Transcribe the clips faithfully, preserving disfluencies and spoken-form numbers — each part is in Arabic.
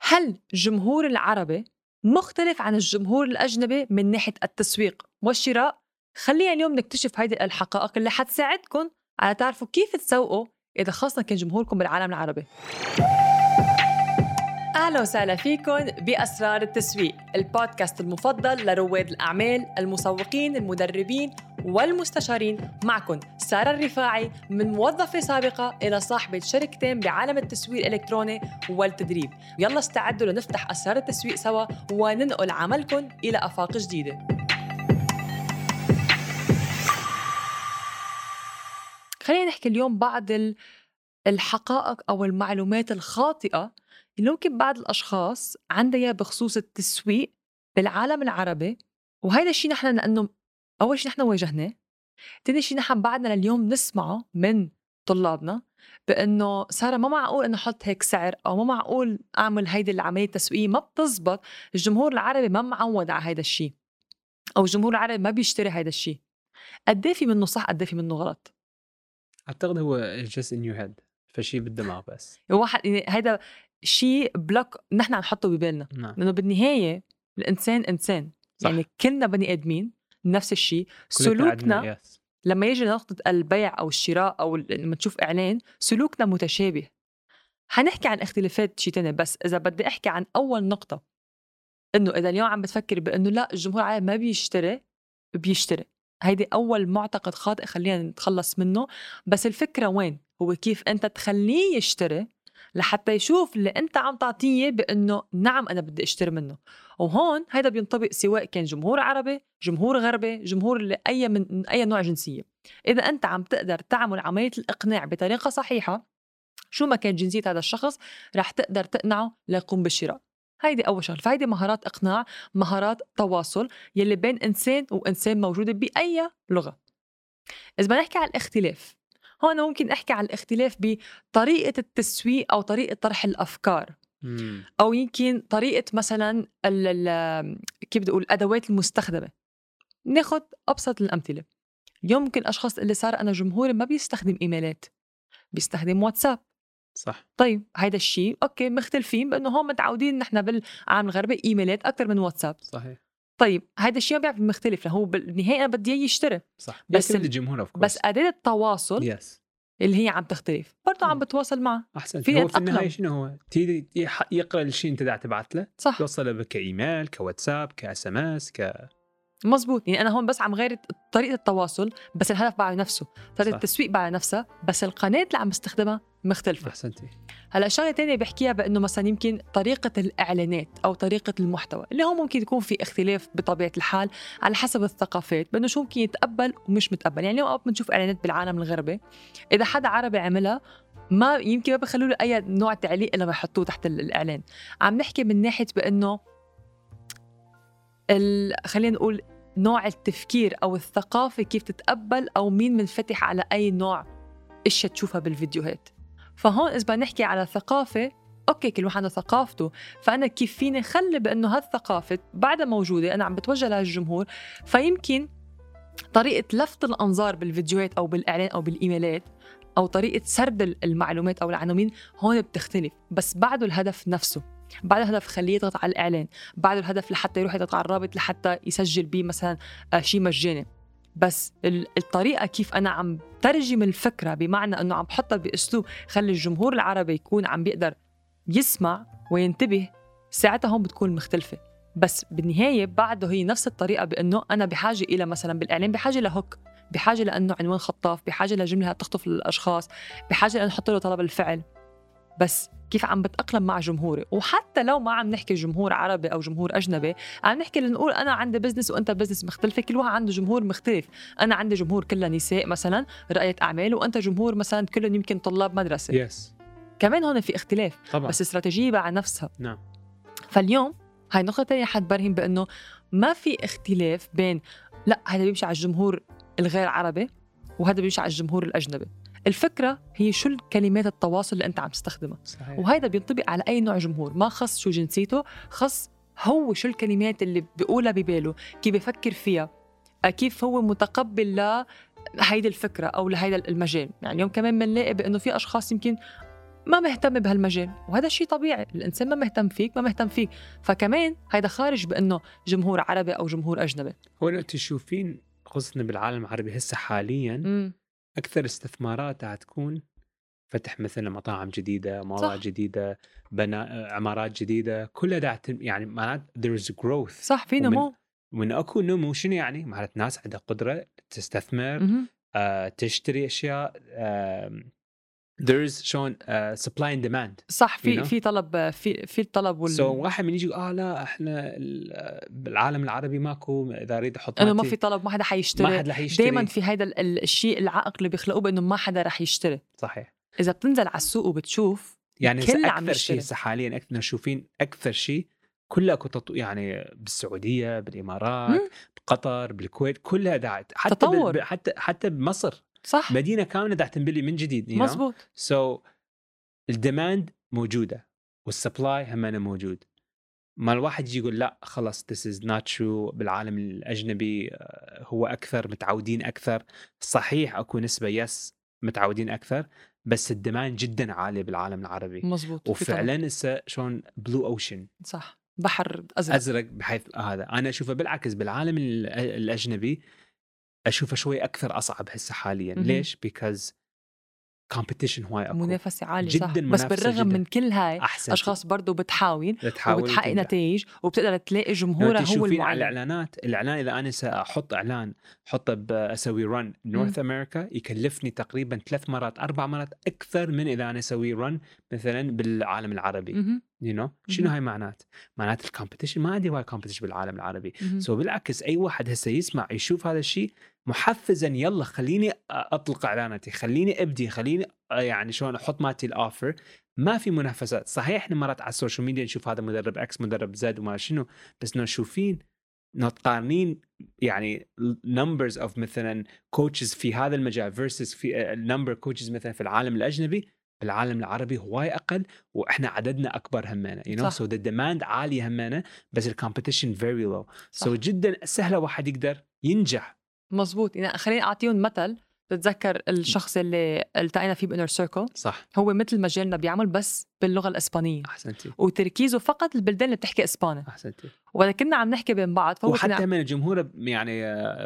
هل الجمهور العربي مختلف عن الجمهور الأجنبي من ناحية التسويق والشراء؟ خلينا اليوم نكتشف هيدي الحقائق اللي حتساعدكم على تعرفوا كيف تسوقوا إذا خاصة كان جمهوركم بالعالم العربي. أهلا وسهلا فيكم بأسرار التسويق، البودكاست المفضل لرواد الأعمال، المسوقين، المدربين والمستشارين. معكم سارة الرفاعي، من موظفة سابقة إلى صاحبة شركتين بعالم التسويق الإلكتروني والتدريب. يلا استعدوا لنفتح أسرار التسويق سوا وننقل عملكم إلى آفاق جديدة. خلينا نحكي اليوم بعض الحقائق أو المعلومات الخاطئة اللي ممكن بعض الأشخاص عندها بخصوص التسويق بالعالم العربي. وهذا الشيء نحن لأنه أول شيء نحن واجهناه، تاني شيء نحن بعدنا لليوم نسمعه من طلابنا بأنه سارة ما معقول أنه أحط هيك سعر، أو ما معقول أعمل هيدي العملية التسويقية ما بتزبط، الجمهور العربي ما معود على هيدا الشيء، أو الجمهور العربي ما بيشتري هيدا الشيء. قد ايه في منه صح، قد ايه في منه غلط؟ أعتقد هو just in your head، فشي بالدماغ بس. واحد يعني هيدا شيء بلوك نحن عم نحطه ببالنا، نعم. لأنه بالنهاية الإنسان إنسان، صح. يعني كلنا بني آدمين نفس الشيء. سلوكنا yes. لما يجي نقطة البيع أو الشراء أو لما تشوف إعلان، سلوكنا متشابه. حنحكي عن اختلافات شيء تاني، بس إذا بدي أحكي عن أول نقطة، إنه إذا اليوم عم بتفكر بأنه لا الجمهور العربي ما بيشتري، بيشتري. هيدي أول معتقد خاطئ خلينا نتخلص منه. بس الفكرة وين؟ هو كيف أنت تخليه يشتري لحتى يشوف اللي أنت عم تعطيه بأنه نعم أنا بدي أشتري منه. وهون هيدا بينطبق سواء كان جمهور عربي، جمهور غربي، جمهور لأي من أي نوع جنسية. إذا أنت عم تقدر تعمل عملية الإقناع بطريقة صحيحة، شو ما كان جنسية هذا الشخص، رح تقدر تقنعه ليقوم بالشراء. هيدي أول شغلة. فهيدي مهارات إقناع، مهارات تواصل يلي بين إنسان وإنسان موجودة بأي لغة. إذا بدنا نحكي عن الاختلاف، هون ممكن أحكي عن الاختلاف بطريقة التسويق أو طريقة طرح الأفكار، مم. أو يمكن طريقة مثلا ال كيف بدي أقول الأدوات المستخدمة. ناخد أبسط الأمثلة. اليوم ممكن أشخاص اللي صار أنا جمهوري ما بيستخدم إيميلات، بيستخدم واتساب. صح. طيب هيدا الشيء أوكي، مختلفين بأنه هم متعودين نحن بالعالم الغربي إيميلات أكتر من واتساب. صحيح. طيب هيدا الشيء بيعرف مختلف، لهو بالنهاية أنا بدي يشتري. صح. بس ال... الجمهور بس أداة التواصل yes. اللي هي عم تختلف برضه عم بتواصل معه. أحسن. في هو في النهاية شنو هو؟ تيجي يقرأ الشيء أنت دا تبعت له، صح، يوصله كإيميل، كواتساب، كاس ام اس، ك مزبوط. يعني أنا هون بس عم غير طريقة التواصل، بس الهدف بعد نفسه، طريقة التسويق بعد نفسها، بس القناة اللي عم بستخدمها مختلفة. أحسنتي. هلا شغله تانية بحكيها بأنه مثلا يمكن طريقة الإعلانات أو طريقة المحتوى اللي هو ممكن يكون في اختلاف بطبيعة الحال على حسب الثقافات، بأنه شو ممكن يتقبل ومش متقبل. يعني اليوم بنشوف إعلانات بالعالم الغربي إذا حدا عربي عملها ما يمكن ما بخلوا له أي نوع تعليق إلا ما يحطوه تحت الإعلان. عم نحكي من ناحية بأنه ال... خلينا نقول نوع التفكير أو الثقافة كيف تتقبل، أو مين منفتح على أي نوع إشياء تشوفها بالفيديوهات. فهون إذا بدنا نحكي على ثقافة، أوكي كل واحد عنده ثقافته، فأنا كيف فيني خلي بأنه هالثقافة بعدها موجودة، أنا عم بتوجه للجمهور. فيمكن طريقة لفت الأنظار بالفيديوهات أو بالإعلان أو بالإيميلات أو طريقة سرد المعلومات أو العناوين هون بتختلف، بس بعده الهدف نفسه. بعد الهدف خليه يضغط على الإعلان، بعد الهدف لحتى يروح يضغط على الرابط لحتى يسجل بيه مثلا شيء مجاني. بس الطريقة كيف أنا عم ترجم الفكرة، بمعنى أنه عم بحطها بأسلوب خلي الجمهور العربي يكون عم بيقدر يسمع وينتبه، ساعتها هم بتكون مختلفة. بس بالنهاية بعده هي نفس الطريقة، بأنه أنا بحاجة إلى مثلا بالإعلان بحاجة لهوك، بحاجة لأنه عنوان خطاف، بحاجة لجملة تخطف الأشخاص، بحاجة لأن نحط له طلب الفعل. بس كيف عم بتأقلم مع جمهوري. وحتى لو ما عم نحكي جمهور عربي أو جمهور أجنبي، عم نحكي لنقول أنا عندي بزنس وأنت بزنس مختلفة، كل واحد عنده جمهور مختلف. أنا عندي جمهور كله نساء مثلا رائدة أعمال، وأنت جمهور مثلا كلهم يمكن طلاب مدرسة. yes. كمان هون في اختلاف طبعا. بس استراتيجية على نفسها. نعم. فاليوم هاي نقطة تانية حد برهن بأنه ما في اختلاف بين لا هذا بيمشي على الجمهور الغير عربي وهذا بيمشي على الجمهور الأجنبي. الفكرة هي شو الكلمات التواصل اللي أنت عم تستخدمها. صحيح. وهذا بينطبق على أي نوع جمهور، ما خص شو جنسيته، خص هو شو الكلمات اللي بيقولها بباله، كيف بيفكر فيها، كيف هو متقبل ل هيدي الفكرة أو لهيدا المجال. يعني اليوم كمان بنلاقي بأنه في أشخاص يمكن ما مهتم بهالمجال، وهذا شيء طبيعي، الإنسان ما مهتم فيك ما مهتم فيك. فكمان هيدا خارج بأنه جمهور عربي أو جمهور أجنبي. هو لو تشوفين خصوصا بالعالم العربي هسه حاليا مم. أكثر استثمارات هتكون فتح مثلا مطاعم جديدة، مواقع جديدة، بناء عمارات جديدة، كلها دا يعني معنات there is growth. صح، في نمو. ومن أكو نمو شنو يعني؟ معنات ناس عندها قدرة تستثمر، آه، تشتري أشياء، آه، there is شلون آه، supply and demand. صح، في you know? في طلب، في في الطلب وال so واحد من يجي آه لا إحنا بالعالم العربي ماكو، إذا أريد أحط إنه ما في طلب ما حدا حيشتري. ما حدا حيشتري. دايما في هيدا الشيء العائق اللي بيخلقوه بأنه ما حدا رح يشتري. صحيح. إذا بتنزل على السوق وبتشوف يعني كل أكثر شيء حاليا أكثر نشوفين أكثر شيء كلها كتط... يعني بالسعودية، بالإمارات، مم. بقطر، بالكويت، كلها داعت حتى تطور. ب... حتى حتى بمصر. صح. مدينة كاملة داعت تنبلي من جديد. مزبوط. سو so, الديماند موجودة والسبلاي همنا موجود. ما الواحد يجي يقول لا خلاص this is not true، بالعالم الأجنبي هو أكثر متعودين أكثر. صحيح أكو نسبة يس متعودين أكثر، بس الديماند جدا عالي بالعالم العربي. مزبوط. وفعلا هسه شلون بلو أوشن، صح، بحر أزرق. أزرق بحيث هذا أنا أشوفه بالعكس بالعالم الأجنبي أشوفه شوي أكثر أصعب هسه حاليا. م- ليش؟ because competition هواي أكو، منافسة عالية. جدا صح. بس بالرغم جداً. من كل هاي أحسنتي. أشخاص برضو بتحاول وبتحقق وتنجح. نتائج وبتقدر تلاقي جمهورها هو المعين. على الإعلانات، الإعلان إذا أنا سأحط إعلان حطه بأسوي رن نورث أمريكا يكلفني تقريبا ثلاث مرات أربع مرات أكثر من إذا أنا أسوي رن مثلا بالعالم العربي. م- you know شنو هاي معنات؟ معنات الكومبيتيشن ما عندي هواي كومبيتيشن بالعالم العربي. سو so بالعكس أي واحد هسه يسمع يشوف هذا الشيء محفزا، يلا خليني أطلق إعلاناتي، خليني أبدي، خليني يعني شلون أحط مالتي الأوفر. ما في منافسات. صحيح إحنا مرات على السوشيال ميديا نشوف هذا مدرب إكس مدرب زد وما شنو، بس نشوفين نتقارنين يعني numbers of مثلا coaches في هذا المجال versus في number coaches مثلا في العالم الأجنبي. بالعالم العربي هواي أقل وإحنا عددنا أكبر همنا. you know so the demand عالي همنا بس ال competition very low. صح. so جدا سهلة واحد يقدر ينجح. مزبوط. يعني خليني أعطيهم مثل. تتذكر الشخص اللي التقينا فيه بإنر سيركل؟ صح. هو مثل مجالنا بيعمل بس باللغة الإسبانية. أحسنتي. وتركيزه فقط البلدان اللي بتحكي إسباني. أحسنتي. وإذا كنا عم نحكي بين بعض فهو وحتى كنا... من الجمهور يعني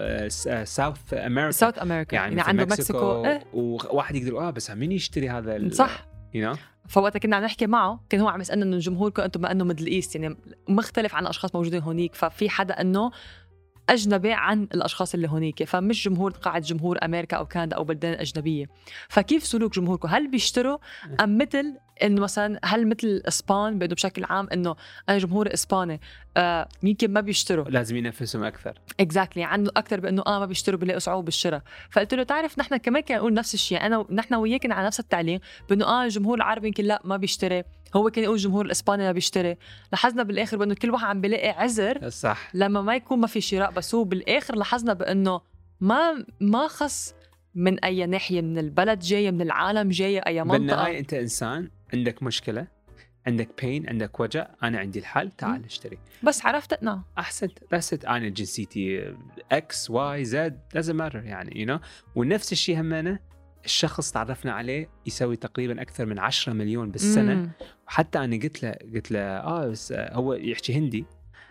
ساوث أمريكا ساوث أمريكا يعني, يعني عنده مكسيكو إيه؟ وواحد يقدر آه بس مين يشتري هذا صح. you know فوقتها كنا عم نحكي معه كان هو عم يسألنا إنه جمهوركم أنتم ما إنه ميدل إيست يعني مختلف عن أشخاص موجودين هونيك، ففي حدا إنه أجنبي عن الأشخاص اللي هونيك، فمش جمهور قاعد جمهور أمريكا أو كندا أو بلدان أجنبية. فكيف سلوك جمهوركم؟ هل بيشتروا أم مثل إنه مثلا هل مثل إسبان بأنه بشكل عام إنه أنا جمهور إسباني آه يمكن ما بيشتروا، لازم ينافسهم أكثر. exactly عنده أكثر بأنه آه ما بيشتروا بيلاقوا صعوبة بالشراء. فقلت له تعرف نحن كمان كان نقول نفس الشيء، أنا نحن وياك على نفس التعليم بأنه آه الجمهور العربي يمكن لا ما بيشتري، هو كان يقول الجمهور الإسباني ما بيشتري. لاحظنا بالآخر بأنه كل واحد عم بيلاقي عذر صح لما ما يكون ما في شراء، بس هو بالآخر لاحظنا بأنه ما ما خص من أي ناحية من البلد جاية من العالم جاية أي منطقة. بالنهاية أنت إنسان عندك مشكلة عندك بين عندك وجع، أنا عندي الحل تعال اشتري. بس عرفت تقنع. أحسنت بس أنا جنسيتي X Y Z doesn't matter يعني you know. ونفس الشيء همنا الشخص تعرفنا عليه يسوي تقريبا أكثر من عشرة مليون بالسنة. مم. وحتى أنا قلت له قلت له آه بس هو يحكي هندي.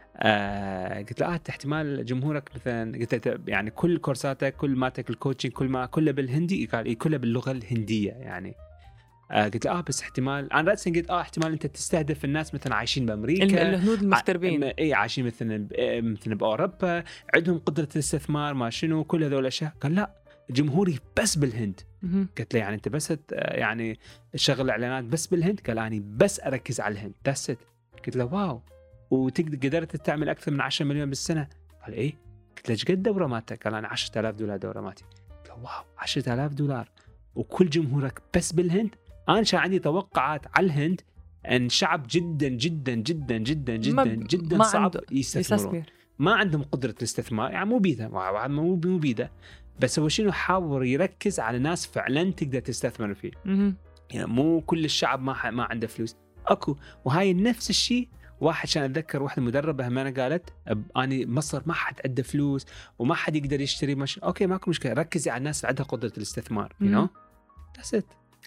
آه قلت له آه احتمال جمهورك مثلا قلت له يعني كل كورساتك كل ماتك الكوتشنج كل ما كله بالهندي، قال كله باللغة الهندية يعني. آه قلت له اه بس احتمال انا رأسا قلت اه احتمال انت تستهدف الناس مثلا عايشين بامريكا الهنود المغتربين ع... اي عايشين مثلا مثلا باوروبا عندهم قدرة الاستثمار ما شنو كل هذول الاشياء. قال لا جمهوري بس بالهند. قلت له يعني انت بس يعني شغل اعلانات بس بالهند؟ قال اني بس اركز على الهند بس. قلت له واو وتقدر قدرت تعمل اكثر من عشرة مليون بالسنة؟ قال ايه. قلت له ايش قد دوره مالتك؟ قال انا عشرة آلاف دولار دوره مالتي. قلت له واو عشرة آلاف دولار وكل جمهورك بس بالهند؟ أنا كان عندي توقعات على الهند أن شعب جدا جدا جدا جدا جدا جدا صعب يستثمرون، ما عندهم قدرة الاستثمار يعني مو بيده واحد مو مو بيده. بس هو شنو حاول يركز على ناس فعلا تقدر تستثمر فيه. يعني مو كل الشعب ما ما عنده فلوس أكو. وهاي نفس الشيء واحد كان أتذكر واحدة مدربة همانا قالت أنا مصر ما حد عنده فلوس وما حد يقدر يشتري مش أوكي ماكو مشكلة ركزي على الناس اللي عندها قدرة الاستثمار you know that's it.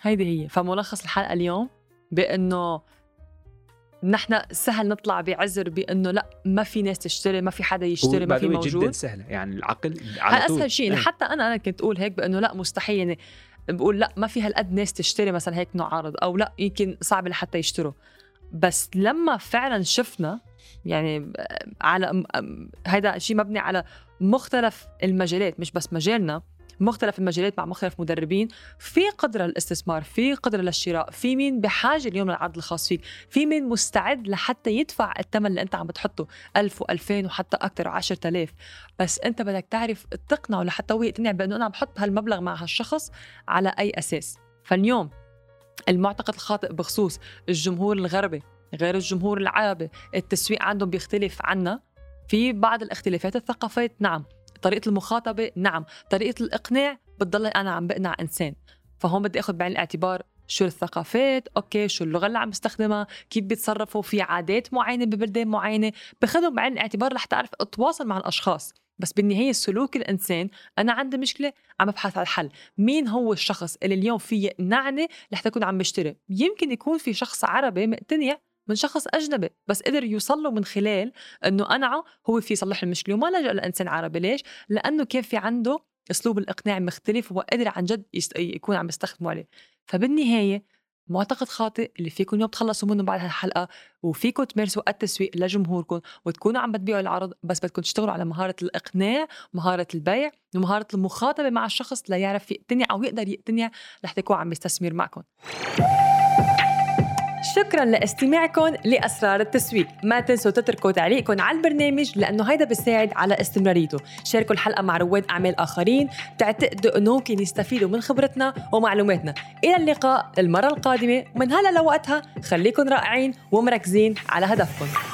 هيدي هي. فملخص الحلقة اليوم بأنه نحن سهل نطلع بعذر بأنه لا ما في ناس تشتري، ما في حدا يشتري، ما في موجود. جدا سهلة يعني العقل على طول. أسهل شيء. حتى أنا أنا كنت أقول هيك بأنه لا مستحيل، يعني بقول لا ما في هالقد ناس تشتري مثلا هيك نوع عرض، أو لا يمكن صعب لحتى يشتروا. بس لما فعلا شفنا يعني على هذا شيء مبني على مختلف المجالات، مش بس مجالنا، مختلف المجالات مع مختلف مدربين، في قدرة للاستثمار، في قدرة للشراء، في مين بحاجة اليوم للعرض الخاص فيك، في مين مستعد لحتى يدفع الثمن اللي انت عم بتحطه ألف وألفين وحتى أكتر وعشرة آلاف. بس انت بدك تعرف تقنعه لحتى هو يقتنع بأنه أنا عم بحط هالمبلغ مع هالشخص على أي أساس. فاليوم المعتقد الخاطئ بخصوص الجمهور الغربي غير الجمهور العربي، التسويق عندهم بيختلف عنا في بعض الاختلافات. الثقافات نعم، طريقة المخاطبة نعم، طريقة الإقناع بتضل أنا عم بقنع إنسان. فهون بدي أخذ بعين الاعتبار شو الثقافات، أوكي شو اللغة اللي عم بستخدمها، كيف بيتصرفوا، في عادات معينة ببلدان معينة، بخدهم بعين الاعتبار لحتى أعرف أتواصل مع الأشخاص. بس بالنهاية سلوك الإنسان، أنا عندي مشكلة عم ببحث عن الحل. مين هو الشخص اللي اليوم فيه يقنعني لحتى أكون عم بشتري؟ يمكن يكون في شخص عربي مقتنع من شخص أجنبي، بس قدر يوصل له من خلال أنه قنعه هو في يصلح المشكلة وما لجأ لإنسان عربي. ليش؟ لأنه كان في عنده أسلوب الإقناع مختلف وقدر عن جد يست... يكون عم يستخدمه عليه. فبالنهاية معتقد خاطئ اللي فيكم يوم تخلصوا منه بعد هالحلقة، وفيكم تمارسوا التسويق لجمهوركم وتكونوا عم بتبيعوا العرض، بس بدكم تشتغلوا على مهارة الإقناع، مهارة البيع، ومهارة المخاطبة مع الشخص ليعرف يقتنع أو يقدر يقتنع لحتى يكون عم يستثمر معكم. شكراً لاستماعكم لأسرار التسويق. ما تنسوا تتركوا تعليقكم على البرنامج لأنه هيدا بيساعد على استمراريته. شاركوا الحلقة مع رواد أعمال آخرين تعتقدوا أنه ممكن يستفيدوا من خبرتنا ومعلوماتنا. إلى اللقاء المرة القادمة، من هلا لوقتها خليكن رائعين ومركزين على هدفكم.